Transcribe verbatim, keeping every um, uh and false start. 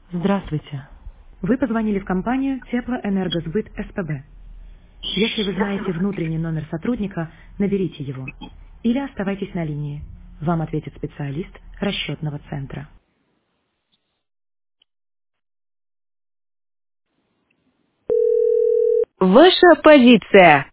Здравствуйте. Вы позвонили в компанию Теплоэнергосбыт СПБ. Если вы знаете внутренний номер сотрудника, наберите его. Или оставайтесь на линии. Вам ответит специалист расчетного центра. Ваша позиция.